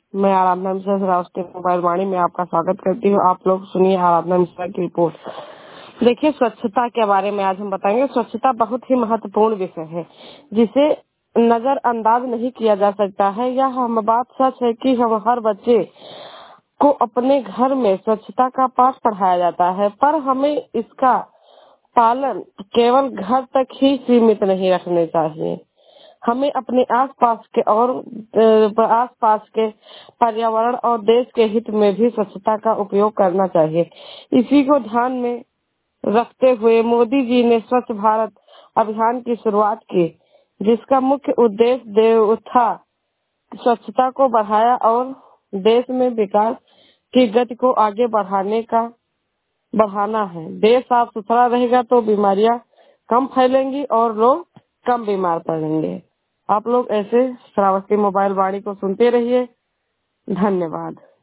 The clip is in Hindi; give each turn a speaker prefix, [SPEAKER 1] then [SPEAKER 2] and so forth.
[SPEAKER 1] मैं आराधना मिश्रा श्रावस्ती मोबाइल वाणी में आपका स्वागत करती हूँ। आप लोग सुनिए आराधना मिश्रा की रिपोर्ट। देखिए, स्वच्छता के बारे में आज हम बताएंगे। स्वच्छता बहुत ही महत्वपूर्ण विषय है जिसे नजरअंदाज नहीं किया जा सकता है। यह हम बात सच है कि हम हर बच्चे को अपने घर में स्वच्छता का पाठ पढ़ाया जाता है, पर हमें इसका पालन केवल घर तक ही सीमित नहीं रखने चाहिए। हमें अपने आसपास के और आसपास के पर्यावरण और देश के हित में भी स्वच्छता का उपयोग करना चाहिए। इसी को ध्यान में रखते हुए मोदी जी ने स्वच्छ भारत अभियान की शुरुआत की, जिसका मुख्य उद्देश्य था स्वच्छता को बढ़ाया और देश में विकास की गति को आगे बढ़ाना है। देश साफ सुथरा रहेगा तो बीमारियां कम फैलेंगी और लोग कम बीमार पड़ेंगे। आप लोग ऐसे श्रावस्ती मोबाइल वाणी को सुनते रहिए। धन्यवाद।